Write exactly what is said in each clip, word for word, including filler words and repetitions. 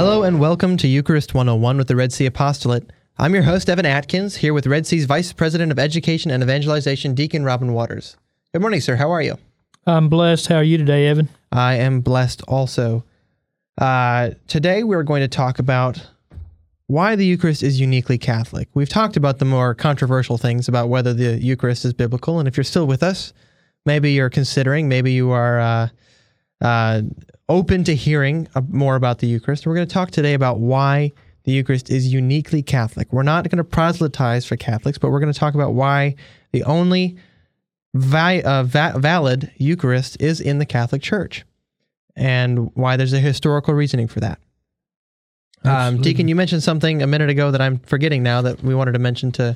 Hello and welcome to Eucharist one oh one with the Red Sea Apostolate. I'm your host, Evan Atkins, here with Red Sea's Vice President of Education and Evangelization, Deacon Robin Waters. Good morning, sir. How are you? I'm blessed. How are you today, Evan? I am blessed also. Uh, today we're going to talk about why the Eucharist is uniquely Catholic. We've talked about the more controversial things about whether the Eucharist is biblical, and if you're still with us, maybe you're considering, maybe you are uh, uh, open to hearing more about the Eucharist. We're going to talk today about why the Eucharist is uniquely Catholic. We're not going to proselytize for Catholics, but we're going to talk about why the only va- uh, va- valid Eucharist is in the Catholic Church, and why there's a historical reasoning for that. Um, Deacon, you mentioned something a minute ago that I'm forgetting now that we wanted to mention to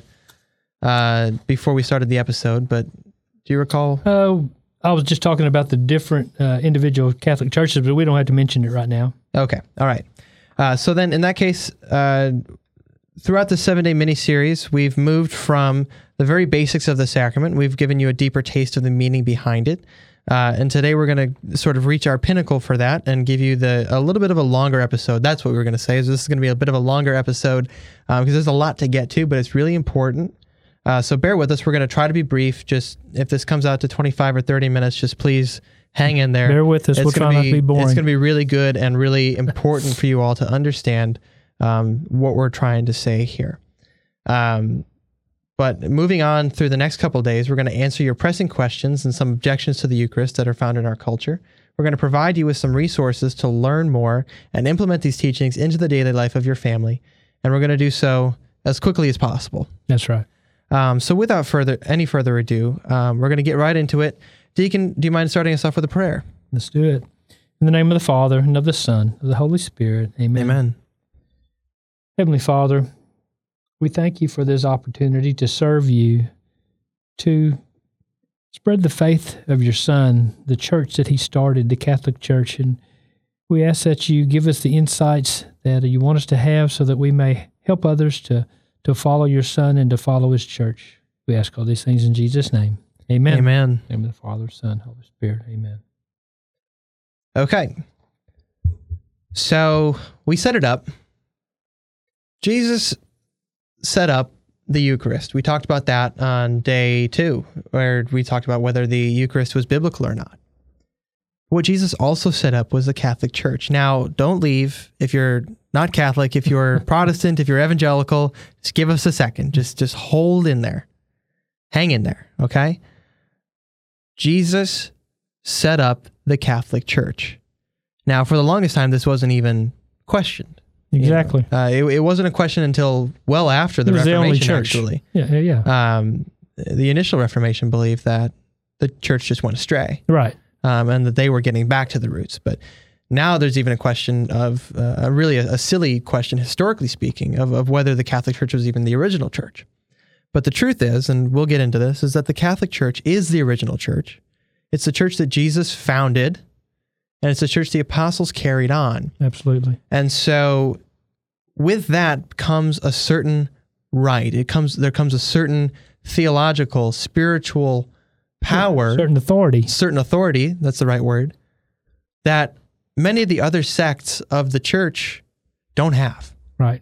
uh, before we started the episode, but do you recall? Uh, I was just talking about the different uh, individual Catholic churches, but we don't have to mention it right now. Okay, all right. Uh, so then in that case, uh, throughout the seven-day mini-series, we've moved from the very basics of the sacrament. We've given you a deeper taste of the meaning behind it. Uh, and today we're going to sort of reach our pinnacle for that and give you the a little bit of a longer episode. That's what we were going to say, is this is going to be a bit of a longer episode um, because there's a lot to get to, but it's really important. Uh, so bear with us. We're going to try to be brief. Just if this comes out to twenty-five or thirty minutes, just please hang in there. Bear with us. It's We'll try not to be boring. It's going to be really good and really important for you all to understand um, what we're trying to say here. Um, but moving on through the next couple of days, we're going to answer your pressing questions and some objections to the Eucharist that are found in our culture. We're going to provide you with some resources to learn more and implement these teachings into the daily life of your family. And we're going to do so as quickly as possible. That's right. Um, so without further any further ado, um, we're going to get right into it. Deacon, do you mind starting us off with a prayer? Let's do it. In the name of the Father, and of the Son, and of the Holy Spirit. Amen. Amen. Heavenly Father, we thank you for this opportunity to serve you, to spread the faith of your Son, the church that he started, the Catholic Church. And we ask that you give us the insights that you want us to have so that we may help others to to follow your Son and to follow his church. We ask all these things in Jesus' name. Amen. Amen. In the name of the Father, Son, Holy Spirit. Amen. Okay. So we set it up. Jesus set up the Eucharist. We talked about that on day two, where we talked about whether the Eucharist was biblical or not. What Jesus also set up was the Catholic Church. Now, don't leave if you're not Catholic, if you're Protestant, if you're evangelical, just give us a second. Just, just hold in there. Hang in there, okay? Jesus set up the Catholic Church. Now, for the longest time, this wasn't even questioned. Exactly. You know? uh, it, it wasn't a question until well after the it was Reformation, the only church. actually. Yeah, yeah, yeah. Um, the initial Reformation believed that the church just went astray. Right. Um, and that they were getting back to the roots. But now there's even a question of, uh, a really a, a silly question, historically speaking, of, of whether the Catholic Church was even the original church. But the truth is, and we'll get into this, is that the Catholic Church is the original church. It's the church that Jesus founded, and it's the church the apostles carried on. Absolutely. And so with that comes a certain right. It comes there comes a certain theological, spiritual power, certain authority, certain authority, that's the right word, that many of the other sects of the church don't have. Right.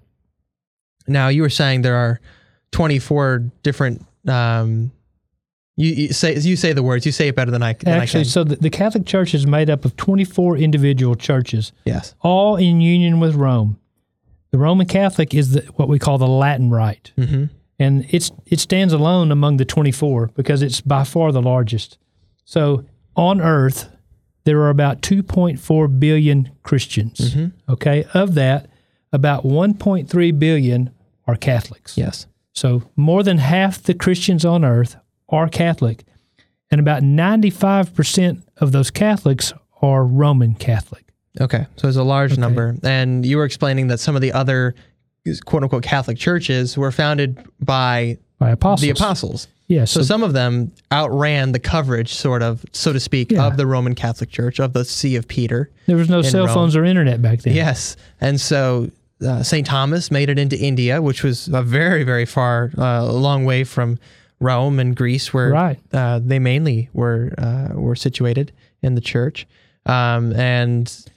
Now, you were saying there are twenty-four different, um, you, you say you say the words, you say it better than I, than Actually, I can. so the, the Catholic Church is made up of twenty-four individual churches, Yes. all in union with Rome. The Roman Catholic is the, what we call the Latin Rite. Mm-hmm. And it's it stands alone among the twenty-four because it's by far the largest. So on earth, there are about two point four billion Christians. Mm-hmm. Okay, of that, about one point three billion are Catholics. Yes. So more than half the Christians on earth are Catholic, and about ninety-five percent of those Catholics are Roman Catholic. Okay, so it's a large Okay. number. And you were explaining that some of the other quote-unquote Catholic churches were founded by By apostles. the apostles. Yeah, So, so, some of them outran the coverage, sort of, so to speak, Yeah. of the Roman Catholic Church, of the See of Peter. there was no in cell Rome. phones or internet back then. Yes. And so uh, Saint Thomas made it into India, which was a very, very far, uh, a long way from Rome and Greece, where Right. uh, they mainly were uh, were situated in the church. Um, and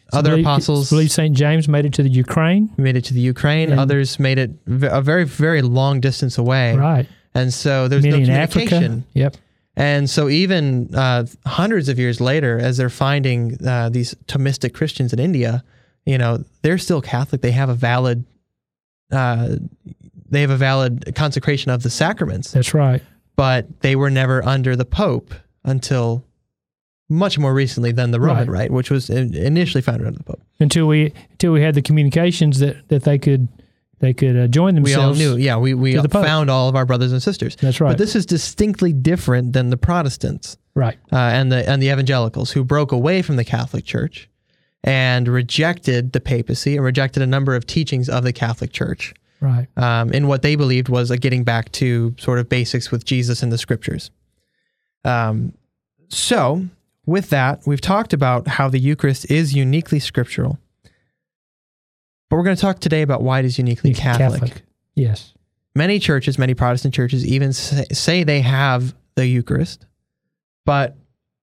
Other believe, apostles I believe Saint James made it to the Ukraine. made it to the Ukraine. And- Others made it v- a very, very long distance away. Right. And so there's Many no in communication. Africa. Yep. And so even uh, hundreds of years later, as they're finding uh, these Thomistic Christians in India, you know, they're still Catholic. They have a valid, uh, they have a valid consecration of the sacraments, That's right. but they were never under the Pope until much more recently than the Roman, Right. right? Which was in- initially founded under the Pope. Until we until we had the communications that, that they could they could uh, join We all themselves. knew, yeah, we, we to the Pope. found all of our brothers and sisters. That's right. But this is distinctly different than the Protestants. Right. uh, and the and the evangelicals who broke away from the Catholic Church and rejected the papacy and rejected a number of teachings of the Catholic Church Right. um, in what they believed was a getting back to sort of basics with Jesus and the Scriptures. Um, so, with that, we've talked about how the Eucharist is uniquely scriptural, but we're going to talk today about why it is uniquely Catholic. Yes. Many churches, many Protestant churches even say, say they have the Eucharist, but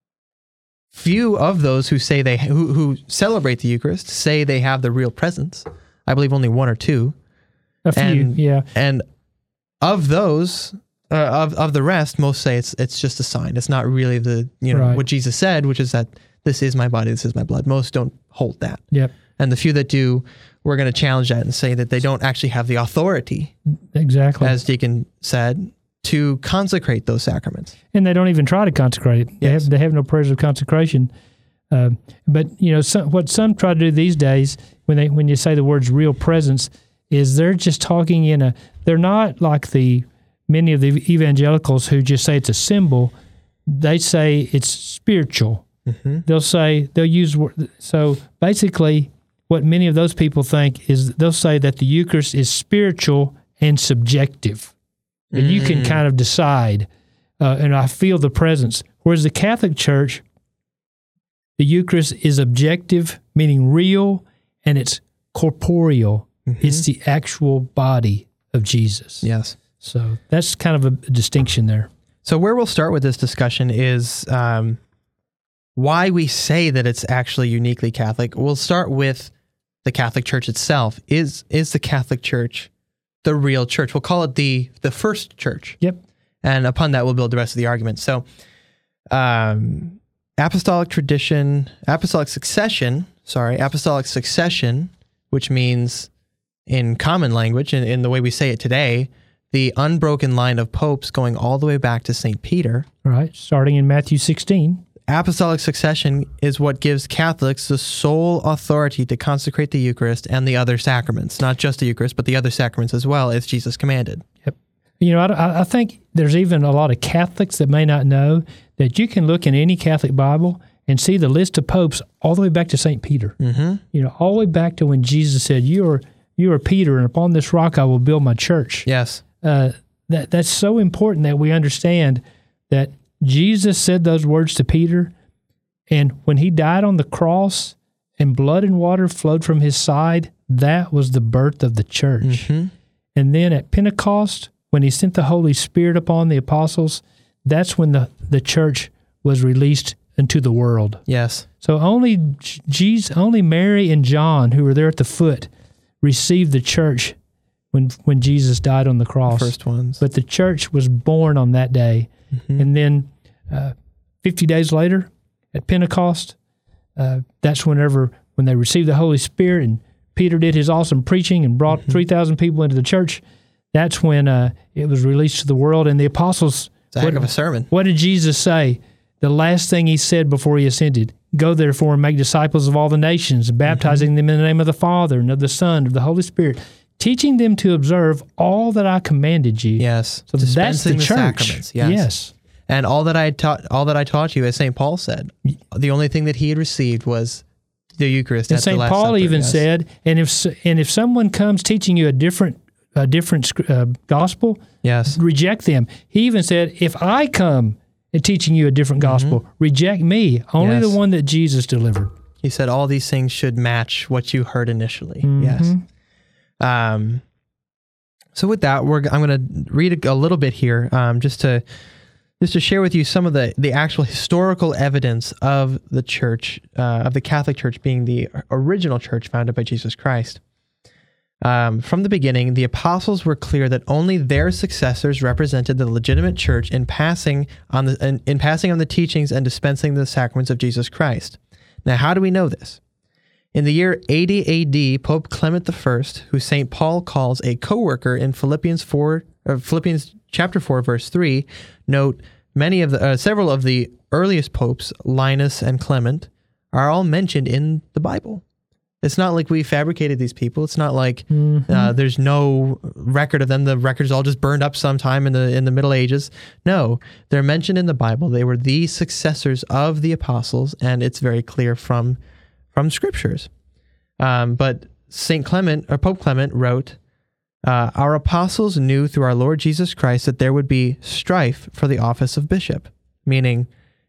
few of those who say they who, who celebrate the Eucharist say they have the real presence. I believe only one or two. A few. And- yeah. And of those, uh, of of the rest, most say it's it's just a sign. It's not really the you know Right. what Jesus said, which is that this is my body, this is my blood. Most don't hold that, Yep. and the few that do, we're going to challenge that and say that they don't actually have the authority, Exactly. as Deacon said, to consecrate those sacraments. And they don't even try to consecrate it. They Yes. have they have no prayers of consecration. Uh, but you know some, what some try to do these days when they when you say the words real presence is they're just talking in a they're not like the many of the evangelicals who just say it's a symbol. They say it's spiritual. Mm-hmm. They'll say they'll use wor- so basically what many of those people think is they'll say that the Eucharist is spiritual and subjective. And you can Mm. kind of decide, uh, and I feel the presence. Whereas the Catholic Church, the Eucharist is objective, meaning real, and it's corporeal. Mm-hmm. It's the actual body of Jesus. Yes. So that's kind of a, a distinction there. So where we'll start with this discussion is um, why we say that it's actually uniquely Catholic. We'll start with the Catholic Church itself. Is is the Catholic Church the real church? We'll call it the the first church. Yep. And upon that, we'll build the rest of the argument. So um, apostolic tradition, apostolic succession, sorry, apostolic succession, which means in common language, in, in the way we say it today, the unbroken line of popes going all the way back to Saint Peter. Right. Starting in Matthew sixteen. Apostolic succession is what gives Catholics the sole authority to consecrate the Eucharist and the other sacraments, not just the Eucharist, but the other sacraments as well, as Jesus commanded. You know, I, I think there's even a lot of Catholics that may not know that you can look in any Catholic Bible and see the list of popes all the way back to Saint Peter. Mm-hmm. You know, all the way back to when Jesus said, "You are you are Peter, and upon this rock I will build my church." Yes. Uh, that that's so important that we understand that Jesus said those words to Peter, and when he died on the cross and blood and water flowed from his side, that was the birth of the church. Mm-hmm. And then at Pentecost, when he sent the Holy Spirit upon the apostles, that's when the, the church was released into the world. Yes. So only Jesus, only Mary and John, who were there at the foot, received the church when when Jesus died on the cross. First ones. But the church was born on that day. Mm-hmm. And then uh, fifty days later, at Pentecost, uh, that's whenever when they received the Holy Spirit and Peter did his awesome preaching and brought Mm-hmm. three thousand people into the church, that's when uh, it was released to the world. And the apostles, It's a heck what, of a sermon. what did Jesus say? The last thing he said before he ascended, "Go therefore and make disciples of all the nations, baptizing Mm-hmm. them in the name of the Father and of the Son and of the Holy Spirit, teaching them to observe all that I commanded you." Yes. So that's the, Dispensing the church. sacraments. Yes. yes. And all that I taught, all that I taught you, as Saint Paul said, the only thing that he had received was the Eucharist. And at the Saint Last Paul Supper, even yes. said, and if s- and if someone comes teaching you a different a different sc- uh, gospel, Yes. reject them. He even said, if I come and teaching you a different gospel, reject me. Only Yes. the one that Jesus delivered. He said all these things should match what you heard initially. Yes. Mhm. Um, so with that, we're I'm going to read a, a little bit here, um, just to just to share with you some of the, the actual historical evidence of the church, uh, of the Catholic Church being the original church founded by Jesus Christ. Um, from the beginning, the apostles were clear that only their successors represented the legitimate church in passing on the in, in passing on the teachings and dispensing the sacraments of Jesus Christ. Now, how do we know this? In the year eighty A D, Pope Clement the First, who Saint Paul calls a co-worker in Philippians four, or Philippians chapter four, verse three, note many of the uh, several of the earliest popes, Linus and Clement, are all mentioned in the Bible. It's not like we fabricated these people. It's not like mm-hmm. uh, there's no record of them. The records all just burned up sometime in the in the Middle Ages. No, they're mentioned in the Bible. They were the successors of the apostles, and it's very clear from from scriptures. Um, but Saint Clement, or Pope Clement, wrote, uh, "Our apostles knew through our Lord Jesus Christ that there would be strife for the office of bishop," meaning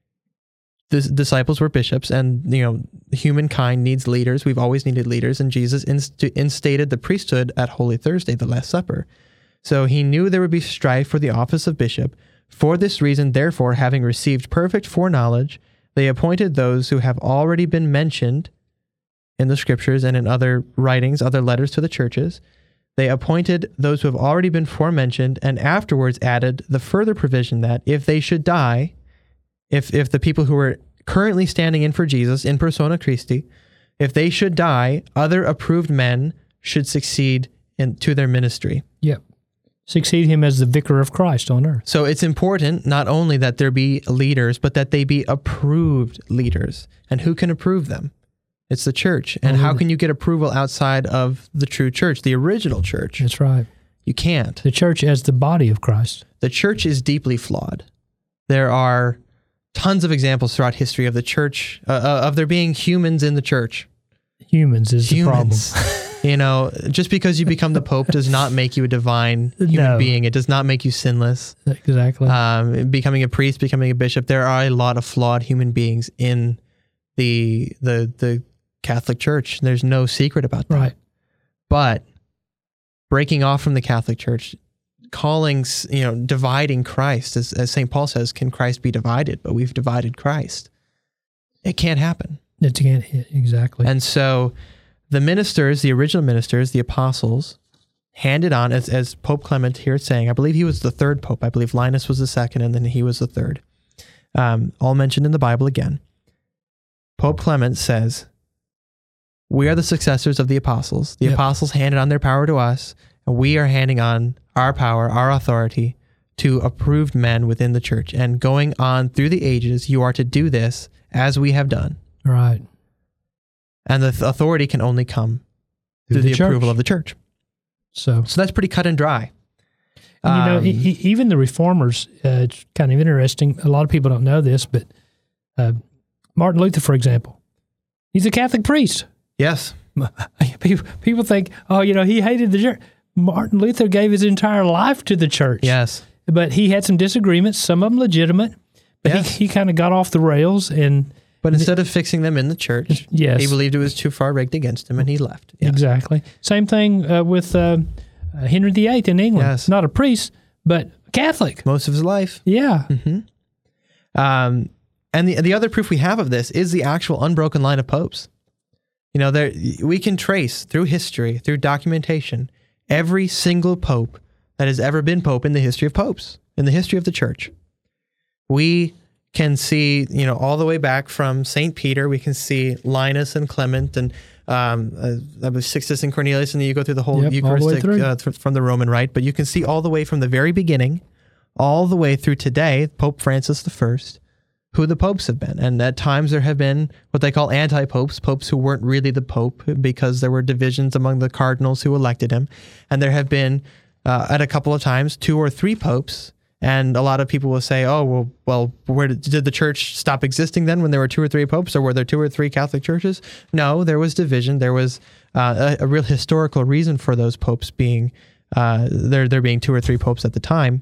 the disciples were bishops, and you know humankind needs leaders. We've always needed leaders, and Jesus inst- instated the priesthood at Holy Thursday, the Last Supper. So he knew there would be strife for the office of bishop. For this reason, therefore, having received perfect foreknowledge, they appointed those who have already been mentioned in the scriptures and in other writings, other letters to the churches. They appointed those who have already been forementioned, and afterwards added the further provision that if they should die, if if the people who are currently standing in for Jesus, in persona Christi, if they should die, other approved men should succeed in, to their ministry. Yep. Succeed him as the vicar of Christ on earth. So it's important not only that there be leaders, but that they be approved leaders. And who can approve them? It's the church. And how can you get approval outside of the true church, the original church? That's right. You can't. The church as the body of Christ. The church is deeply flawed. There are tons of examples throughout history of the church, uh, of there being humans in the church. Humans is humans. the problem. You know, just because you become the Pope does not make you a divine human No. being. It does not make you sinless. Exactly. Um, becoming a priest, becoming a bishop, there are a lot of flawed human beings in the the the Catholic Church. There's no secret about that. Right. But breaking off from the Catholic Church, calling, you know, dividing Christ, as, as Saint Paul says, can Christ be divided? But we've divided Christ. It can't happen. It can't, exactly. And so the ministers, the original ministers, the apostles, handed on, as, as Pope Clement here is saying, I believe he was the third pope. I believe Linus was the second, and then he was the third. Um, all mentioned in the Bible again. Pope Clement says, we are the successors of the apostles. The Yep. apostles handed on their power to us, and we are handing on our power, our authority to approved men within the church. And going on through the ages, you are to do this as we have done. Right. And the th- authority can only come through, Through the, the church. approval of the church. So, So that's pretty cut and dry. and, you know, Um, e- e- even the reformers, uh, it's kind of interesting. A lot of people don't know this, but uh, Martin Luther, for example, he's a Catholic priest. Yes. People, people think, oh, you know, he hated the church. Martin Luther gave his entire life to the church. Yes. But he had some disagreements, some of them legitimate, but Yes. he, he kind of got off the rails. And But instead of fixing them in the church, yes, he believed it was too far rigged against him, and he left. Yes. exactly. Same thing uh, with uh, uh, Henry the Eighth in England. Yes. Not a priest, but Catholic. Most of his life. Yeah. hmm Um, and the the other proof we have of this is the actual unbroken line of popes. You know, there we can trace through history, through documentation, every single pope that has ever been pope in the history of popes, in the history of the church. We can see, you know, all the way back from Saint Peter, we can see Linus and Clement and um, uh, Sixtus and Cornelius, and then you go through the whole Yep, all the way Eucharistic through. uh, th- from the Roman Rite. But you can see all the way from the very beginning, all the way through today, Pope Francis the First, who the popes have been. And at times there have been what they call anti-popes, popes who weren't really the pope because there were divisions among the cardinals who elected him. And there have been, uh, at a couple of times, two or three popes. And a lot of people will say, oh, well, well, where did, did the church stop existing then when there were two or three popes, or were there two or three Catholic churches? No, there was division. There was uh, a, a real historical reason for those popes being, uh, there, there being two or three popes at the time.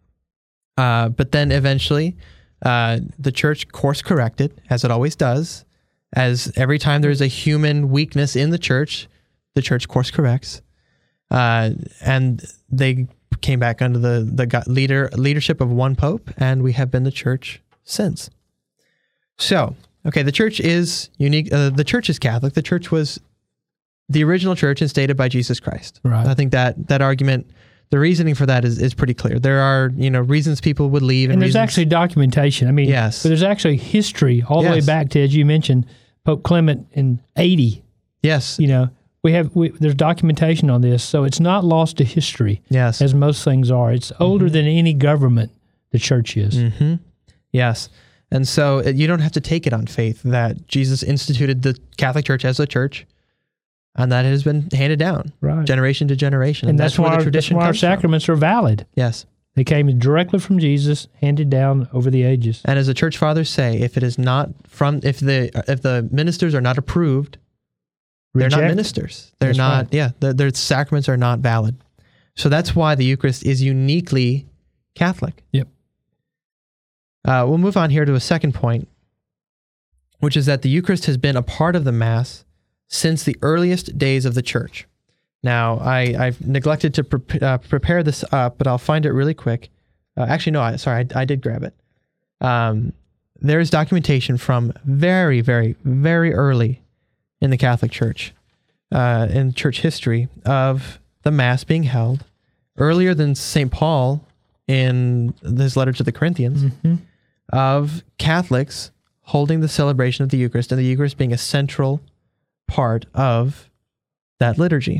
Uh, but then eventually, uh, the church course corrected, as it always does. As every time there's a human weakness in the church, the church course corrects. Uh, and they came back under the the go- leader leadership of one pope, and we have been the church since. So, okay, the church is unique. Uh, the church is Catholic. The church was the original church instated by Jesus Christ. Right. I think that that argument, the reasoning for that is, is pretty clear. There are, you know, reasons people would leave. And, and there's reasons, actually documentation. I mean, yes. but there's actually history all the Yes. way back to, as you mentioned, Pope Clement in eighty. Yes. You know, we have we, there's documentation on this, so it's not lost to history, Yes. as most things are. It's older Mm-hmm. than any government the church is. Mm-hmm. Yes. And so uh, you don't have to take it on faith that Jesus instituted the Catholic Church as a church, and that has been handed down Right. generation to generation. And that's, where why, the our, that's tradition why our comes from. sacraments are valid. Yes. They came directly from Jesus, handed down over the ages. And as the church fathers say, if it is not from, if the if the ministers are not approved, they're not Reject. ministers. They're That's not, right. yeah, their, their sacraments are not valid. So that's why the Eucharist is uniquely Catholic. Yep. Uh, we'll move on here to a second point, which is that the Eucharist has been a part of the Mass since the earliest days of the Church. Now, I, I've neglected to pre- uh, prepare this up, but I'll find it really quick. Uh, actually, no, I, sorry, I, I did grab it. Um, there is documentation from very, very, very early in the Catholic Church, uh, in church history, of the Mass being held earlier than Saint Paul in his letter to the Corinthians, Mm-hmm. of Catholics holding the celebration of the Eucharist, and the Eucharist being a central part of that liturgy.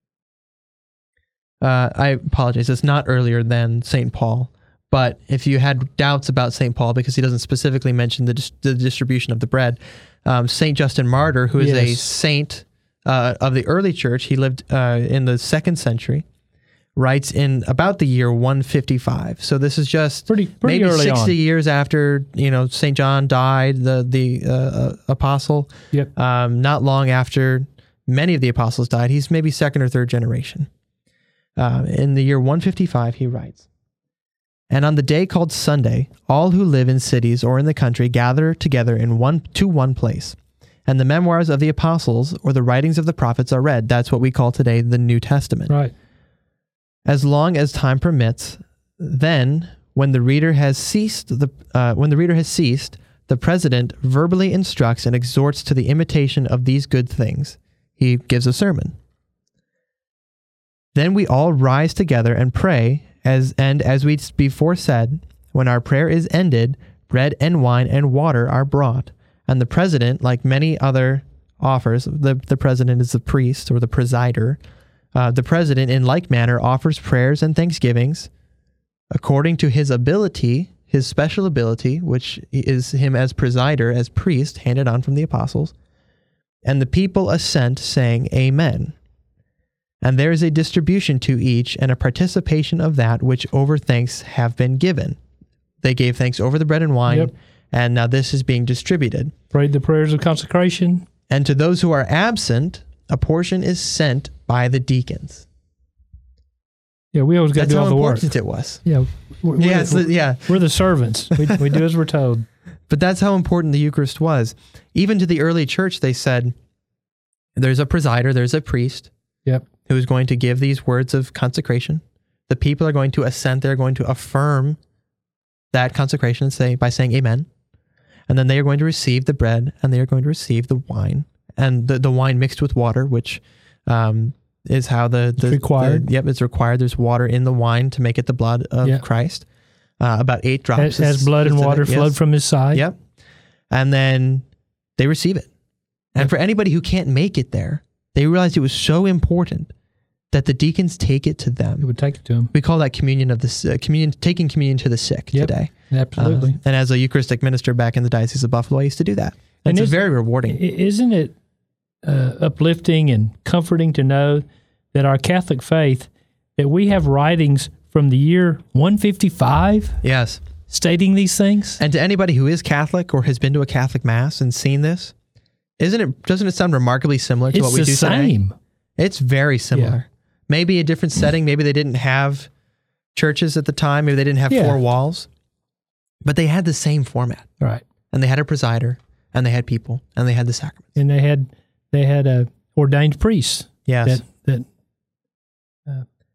Uh, I apologize, it's not earlier than Saint Paul, but if you had doubts about Saint Paul, because he doesn't specifically mention the, dis- the distribution of the bread, um, Saint Justin Martyr, who is a Yes. saint uh, of the early church, he lived uh, in the second century, writes in about the year one fifty-five. So this is just Pretty, pretty maybe early sixty on. years after, you know, Saint John died, the the uh, uh, apostle. Yep. Um, not long after many of the apostles died. He's maybe second or third generation. Uh, in the year one fifty-five, he writes, "And on the day called Sunday, all who live in cities or in the country gather together in one to one place, and the memoirs of the apostles or the writings of the prophets are read." That's what we call today the New Testament. Right. As long as time permits, then, when the reader has ceased, the uh, when the reader has ceased, the president verbally instructs and exhorts to the imitation of these good things. He gives a sermon. Then we all rise together and pray, as and as we before said, when our prayer is ended, bread and wine and water are brought, and the president, like many other offers, the, the president is the priest or the presider, uh, the president in like manner offers prayers and thanksgivings according to his ability, his special ability, which is him as presider, as priest, handed on from the apostles, and the people assent, saying, Amen. And there is a distribution to each and a participation of that which over thanks have been given. They gave thanks over the bread and wine, Yep. and now this is being distributed. Prayed the prayers of consecration. And to those who are absent, a portion is sent by the deacons. Yeah, we always got to That's do how all the work. important it was. Yeah, we're, we're Yeah, the, it's the- yeah. we're the servants. We, we do as we're told. But that's how important the Eucharist was. Even to the early church, they said, there's a presider, there's a priest, Yep. who is going to give these words of consecration. The people are going to assent, they're going to affirm that consecration and say, by saying amen. And then they are going to receive the bread and they are going to receive the wine. And the, the wine mixed with water, which um, is how the... the It's required. the- yep, it's required. There's water in the wine to make it the blood of Yep. Christ. Uh, about eight drops. As, is- as blood and is in water it, yes. flowed from his side. Yep. And then they receive it. And for anybody who can't make it there, they realized it was so important that the deacons take it to It them. would take it to him. We call that communion of the si- uh, communion, taking communion to the sick Yep. today. Absolutely. Uh, and as a Eucharistic minister back in the Diocese of Buffalo, I used to do that. And And it's is- very rewarding. I- Isn't it uh, uplifting and comforting to know that our Catholic faith, that we have writings from the year one fifty-five Yes. stating these things? And to anybody who is Catholic or has been to a Catholic Mass and seen this, isn't it? Doesn't it sound remarkably similar to It's what we the do today? same. It's very similar. Maybe a different setting. Maybe they didn't have churches at the time. Maybe they didn't have Yeah. four walls. But they had the same format. Right. And they had a presider, and they had people, and they had the sacraments. And they had they had uh, ordained priests Yes. that that uh,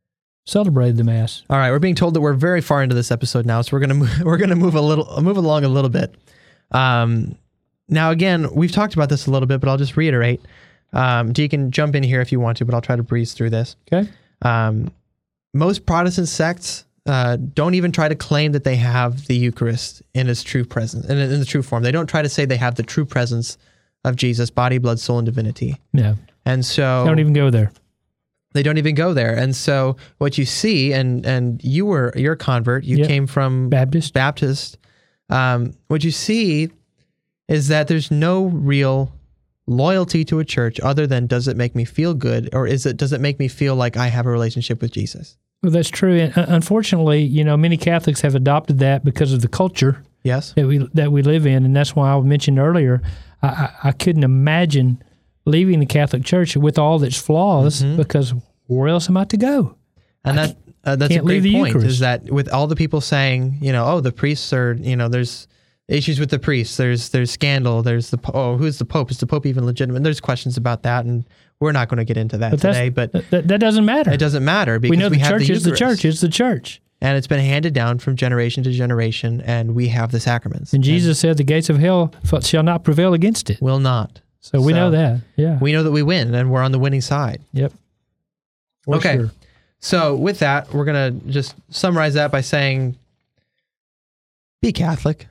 celebrated the Mass. All right, we're being told that we're very far into this episode now, so we're gonna move, we're gonna move a little move along a little bit. Um, now, again, we've talked about this a little bit, but I'll just reiterate. Um, Deacon, jump in here if you want to, but I'll try to breeze through this. Okay. Um, most Protestant sects uh, don't even try to claim that they have the Eucharist in its true presence, in, in the true form. They don't try to say they have the true presence of Jesus, body, blood, soul, and divinity. Yeah. And so Don't even go there. they don't even go there. And so what you see, and and you were you're a convert, you Yep. came from Baptist. Baptist. Um, what you see is that there's no real loyalty to a church other than does it make me feel good, or is it does it make me feel like I have a relationship with Jesus? Well, that's true. And uh, unfortunately, you know, many Catholics have adopted that because of the culture Yes. that we that we live in, and that's why I mentioned earlier, I, I, I couldn't imagine leaving the Catholic Church with all its flaws, Mhm. because where else am I to go? And that uh, that's a can't leave great the point. Eucharist. Is that with all the people saying, you know, oh, the priests are, you know, there's issues with the priests. There's there's scandal. There's the po- oh, who's the Pope? Is the Pope even legitimate? There's questions about that, and we're not going to get into that But that's- today. But That, that doesn't matter. it doesn't matter because we know the have church the is the Eucharist. church. It's the church. And it's been handed down from generation to generation, and we have the sacraments. And Jesus said, "The gates of hell shall not prevail against it." will not. So we So, know that. Yeah. We know that we win, and we're on the winning side. Yep. For Okay. sure. So with that, we're going to just summarize that by saying, be Catholic.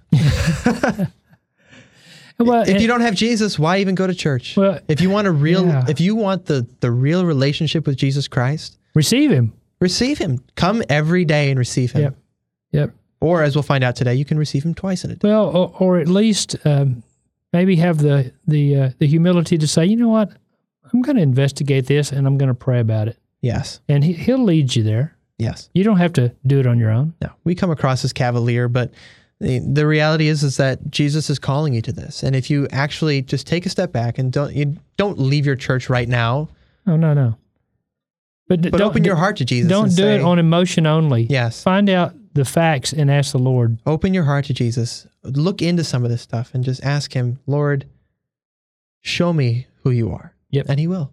Well, If you don't have Jesus, why even go to church? well, If you want a real, yeah. if you want the, the real relationship with Jesus Christ, receive him. receive him. Come every day and receive him. Yep. Yep. Or as we'll find out today, you can receive him twice in a day. Well, or, or at least um, maybe have the the uh, the humility to say, you know what, I'm going to investigate this and I'm going to pray about it, Yes. and he, he'll lead you there. Yes. You don't have to do it on your own. No, we come across as cavalier, but the, the reality is, is that Jesus is calling you to this. And if you actually just take a step back and don't, you don't leave your church right now, Oh no, no. But, d- but don't, open your heart to Jesus. Don't and do say, it on emotion only. Yes. Find out the facts and ask the Lord. Open your heart to Jesus. Look into some of this stuff and just ask him, Lord, show me who you are. Yep. And he will.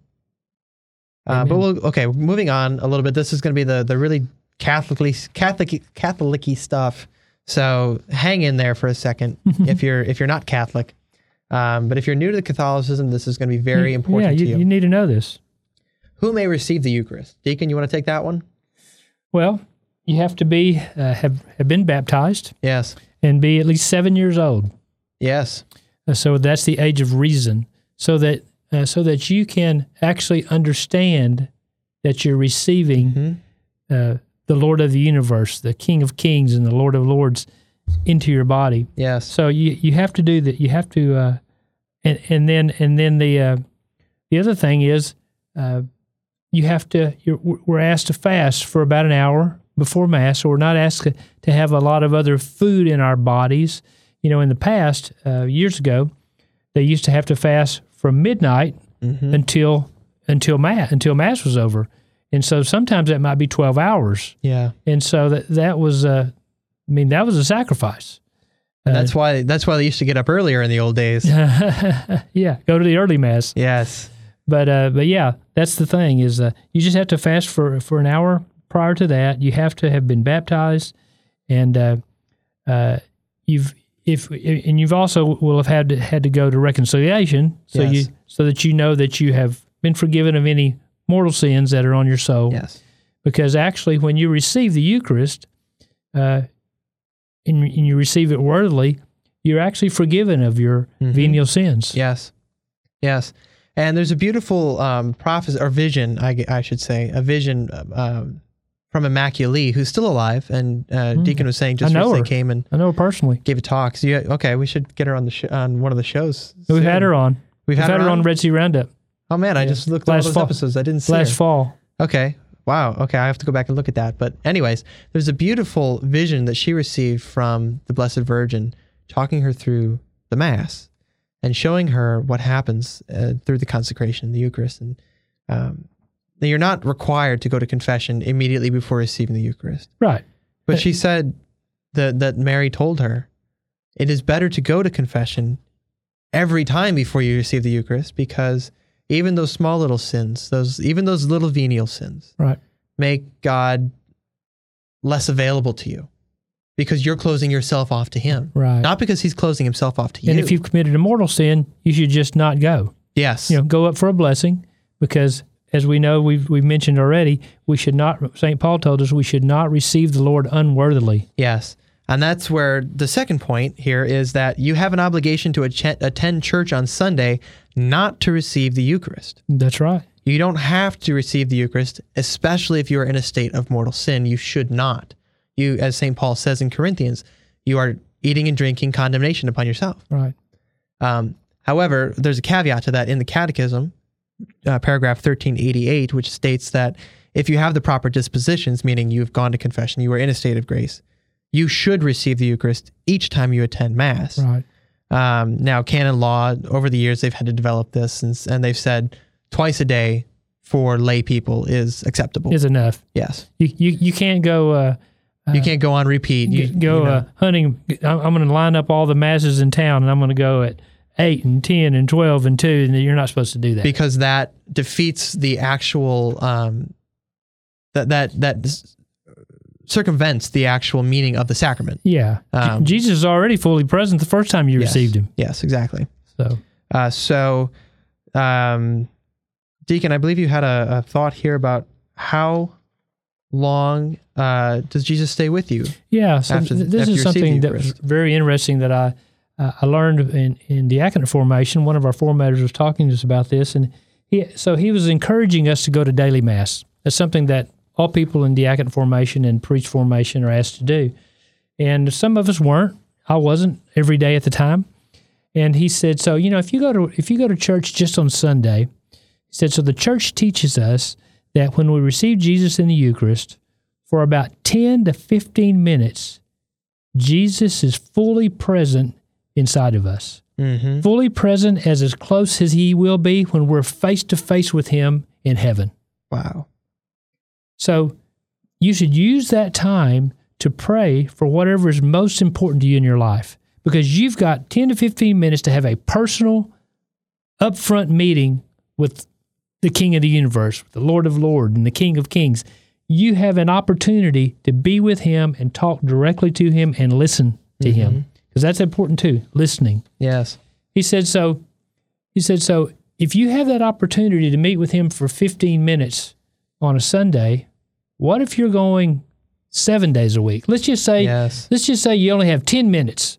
Uh, but Amen. we'll, okay, moving on a little bit. This is going to be the, the really Catholically, Catholic, Catholic-y stuff. So hang in there for a second if you're, if you're not Catholic. Um, but if you're new to Catholicism, this is going to be very important yeah, to you, you. you need to know this. Who may receive the Eucharist? Deacon, you want to take that one? Well, you have to be uh, have have been baptized Yes. and be at least seven years old. Yes. Uh, so that's the age of reason, so that uh, so that you can actually understand that you're receiving Mhm. uh, the Lord of the universe, the King of Kings, and the Lord of Lords into your body. Yes. So you you have to do that. You have to, uh, and and then and then the uh, the other thing is, uh, you have to. You're, we're asked to fast for about an hour before Mass. So we're not asked to have a lot of other food in our bodies. You know, in the past, uh, years ago, they used to have to fast from midnight Mhm. until until mass until Mass was over, and so sometimes that might be twelve hours. Yeah. And so that that was, uh, I mean, that was a sacrifice. And that's why, that's why they used to get up earlier in the old days. Yeah, go to the early Mass. Yes. But uh, but yeah, that's the thing is uh, you just have to fast for for an hour prior to that. You have to have been baptized, and uh, uh, you've if and you've also will have had to, had to go to reconciliation, so Yes. you so that you know that you have been forgiven of any mortal sins that are on your soul. Yes. Because actually, when you receive the Eucharist, uh, and, and you receive it worthily, you're actually forgiven of your Mhm. venial sins. Yes. Yes. And there's a beautiful um, prophecy or vision, I, I should say, a vision um, from Immaculée, who's still alive. And uh, Mm. Deacon was saying just I know recently her. came and I know her personally. gave a talk. So you, okay, we should get her on the sh- on one of the shows. We've soon. had her on. We've, We've had, her on Red Sea Roundup Oh man, I Yeah. just looked at all Last those fall. episodes. I didn't see last her. fall. Okay. Wow. Okay. I have to go back and look at that. But anyways, there's a beautiful vision that she received from the Blessed Virgin, talking her through the Mass and showing her what happens uh, through the consecration, the Eucharist. And um, that you're not required to go to confession immediately before receiving the Eucharist. Right. But she said that, that Mary told her, it is better to go to confession every time before you receive the Eucharist, because even those small little sins, those even those little venial sins, Right. make God less available to you because you're closing yourself off to him. Right. Not because he's closing himself off to you. And if you've committed a mortal sin, you should just not go. Yes. You know, go up for a blessing because, as we know, we've we've mentioned already, we should not, Saint Paul told us, we should not receive the Lord unworthily. Yes. And that's where the second point here is that you have an obligation to att- attend church on Sunday, not to receive the Eucharist. That's right. You don't have to receive the Eucharist, especially if you are in a state of mortal sin. You should not. You, as Saint Paul says in Corinthians, you are eating and drinking condemnation upon yourself. Right. Um, however, there's a caveat to that in the Catechism, uh, paragraph thirteen eighty-eight, which states that if you have the proper dispositions, meaning you've gone to confession, you are in a state of grace, you should receive the Eucharist each time you attend Mass. Right. Um, now, canon law, over the years, they've had to develop this, and, and they've said twice a day for lay people is acceptable. Is enough. Yes. You you, you can't go... Uh, you can't go on repeat. You go you know. uh, hunting. I'm, I'm going to line up all the masses in town, and I'm going to go at eight and ten and twelve and two, and you're not supposed to do that. Because that defeats the actual... Um, that that that... circumvents the actual meaning of the sacrament. Yeah. Um, Jesus is already fully present the first time you yes, received him. Yes, exactly. So, uh, so um, Deacon, I believe you had a, a thought here about how long uh, does Jesus stay with you? Yeah, so after, th- this after is you receive something the that was Eucharist? very interesting that I uh, I learned in, in diaconate formation. One of our formators was talking to us about this, and he so he was encouraging us to go to daily Mass. That's something that all people in diaconate formation and priest formation are asked to do. And some of us weren't. I wasn't every day at the time. And he said, so, you know, if you go to if you go to church just on Sunday, he said, so the church teaches us that when we receive Jesus in the Eucharist, for about ten to fifteen minutes, Jesus is fully present inside of us. Mm-hmm. Fully present as as close as he will be when we're face to face with him in heaven. Wow. So you should use that time to pray for whatever is most important to you in your life, because you've got ten to fifteen minutes to have a personal, upfront meeting with the King of the universe, the Lord of Lords, and the King of Kings. You have an opportunity to be with him and talk directly to him and listen to Mm-hmm. him, because that's important too, listening. Yes. He said, so, he said, so if you have that opportunity to meet with him for fifteen minutes on a Sunday, what if you're going seven days a week? Let's just say, Yes. let's just say you only have ten minutes.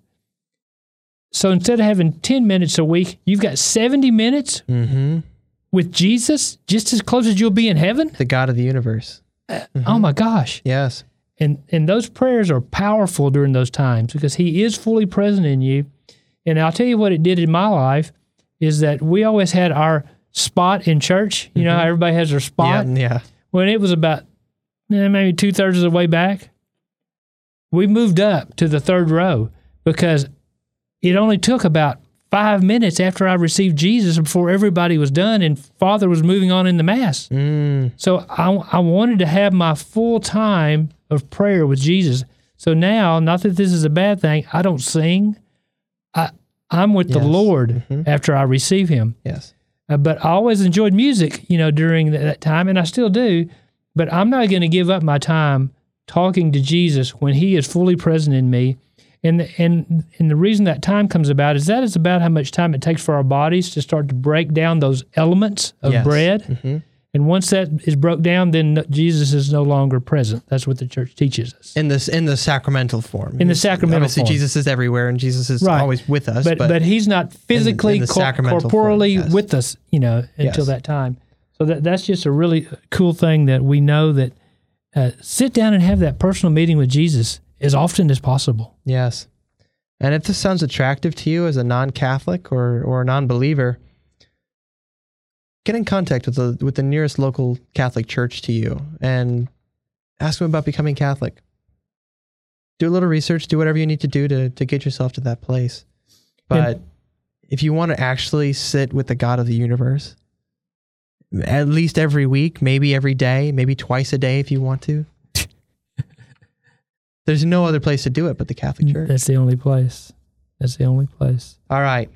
So instead of having ten minutes a week, you've got seventy minutes Mm-hmm. with Jesus, just as close as you'll be in heaven. The God of the universe. Mm-hmm. Oh my gosh. Yes. And and those prayers are powerful during those times because he is fully present in you. And I'll tell you what it did in my life is that we always had our spot in church. You know how everybody has their spot? Yeah. Yeah. When it was about eh, maybe two-thirds of the way back, we moved up to the third row because it only took about five minutes after I received Jesus before everybody was done and Father was moving on in the Mass. Mm. So I, I wanted to have my full time of prayer with Jesus. So now, not that this is a bad thing, I don't sing. I, I'm with the Yes. Lord Mhm. after I receive him. Yes. Uh, but I always enjoyed music, you know, during that, that time, and I still do. But I'm not going to give up my time talking to Jesus when he is fully present in me. And the, and and the reason that time comes about is that is about how much time it takes for our bodies to start to break down those elements of Yes. bread. Mm-hmm. And once that is broke down, then Jesus is no longer present. That's what the church teaches us. In this, in the sacramental form. In the sacramental Obviously, form. Jesus is everywhere, and Jesus is Right. always with us. But, but he's not physically, in the cor- sacramental corporally form, yes. with us, you know, until Yes. that time. So that that's just a really cool thing that we know that uh, sit down and have that personal meeting with Jesus as often as possible. Yes. And if this sounds attractive to you as a non-Catholic or, or a non-believer, get in contact with the with the nearest local Catholic church to you and ask them about becoming Catholic. Do a little research, do whatever you need to do to, to get yourself to that place. But And- if you want to actually sit with the God of the universe, at least every week, maybe every day, maybe twice a day if you want to, there's no other place to do it but the Catholic Church. That's the only place. That's the only place. All right.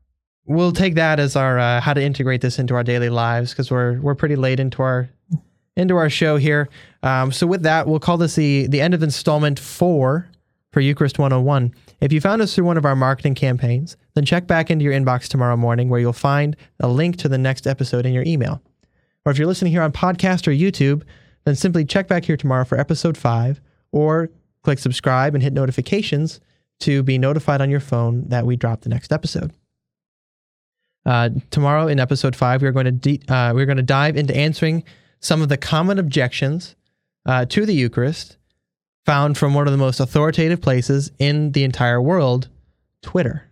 We'll take that as our uh, how to integrate this into our daily lives because we're we're pretty late into our into our show here. Um, so with that, we'll call this the, the end of installment four for Eucharist one oh one. If you found us through one of our marketing campaigns, then check back into your inbox tomorrow morning where you'll find a link to the next episode in your email. Or if you're listening here on podcast or YouTube, then simply check back here tomorrow for episode five, or click subscribe and hit notifications to be notified on your phone that we drop the next episode. Uh, tomorrow in episode five, we're going to de- uh, we're going to dive into answering some of the common objections uh, to the Eucharist found from one of the most authoritative places in the entire world, Twitter.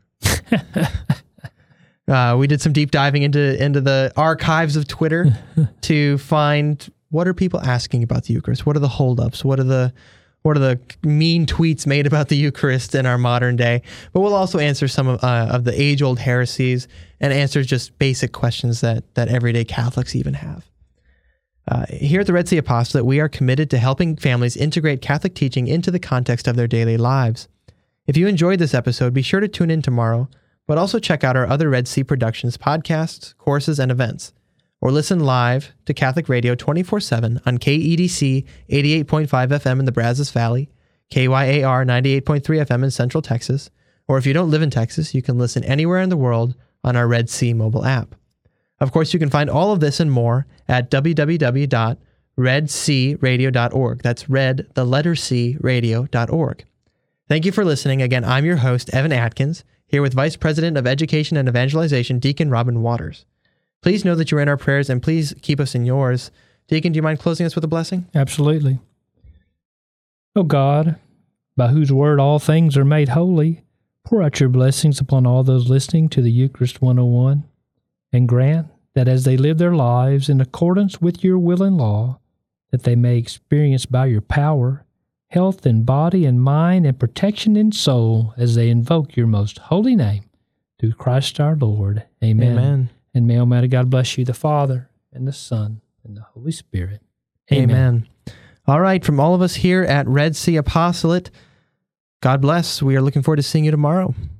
uh, we did some deep diving into into the archives of Twitter to find what are people asking about the Eucharist, what are the holdups, what are the What are the mean tweets made about the Eucharist in our modern day? But we'll also answer some of, uh, of the age-old heresies and answer just basic questions that, that everyday Catholics even have. Uh, here at the Red Sea Apostolate, we are committed to helping families integrate Catholic teaching into the context of their daily lives. If you enjoyed this episode, be sure to tune in tomorrow, but also check out our other Red Sea Productions podcasts, courses, and events. Or listen live to Catholic Radio twenty-four seven on K E D C eighty-eight point five F M in the Brazos Valley, K Y A R ninety-eight point three F M in Central Texas, or if you don't live in Texas, you can listen anywhere in the world on our Red Sea mobile app. Of course, you can find all of this and more at w w w dot red sea radio dot org. That's red, the letter C, radio dot org. Thank you for listening. Again, I'm your host, Evan Atkins, here with Vice President of Education and Evangelization, Deacon Robin Waters. Please know that you're in our prayers, and please keep us in yours. Deacon, do you mind closing us with a blessing? Absolutely. O God, by whose word all things are made holy, pour out your blessings upon all those listening to the Eucharist one oh one, and grant that as they live their lives in accordance with your will and law, that they may experience by your power health in body and mind and protection in soul as they invoke your most holy name. Through Christ our Lord. Amen. Amen. And may Almighty God bless you, the Father, and the Son, and the Holy Spirit. Amen. Amen. All right, from all of us here at Red Sea Apostolate, God bless. We are looking forward to seeing you tomorrow.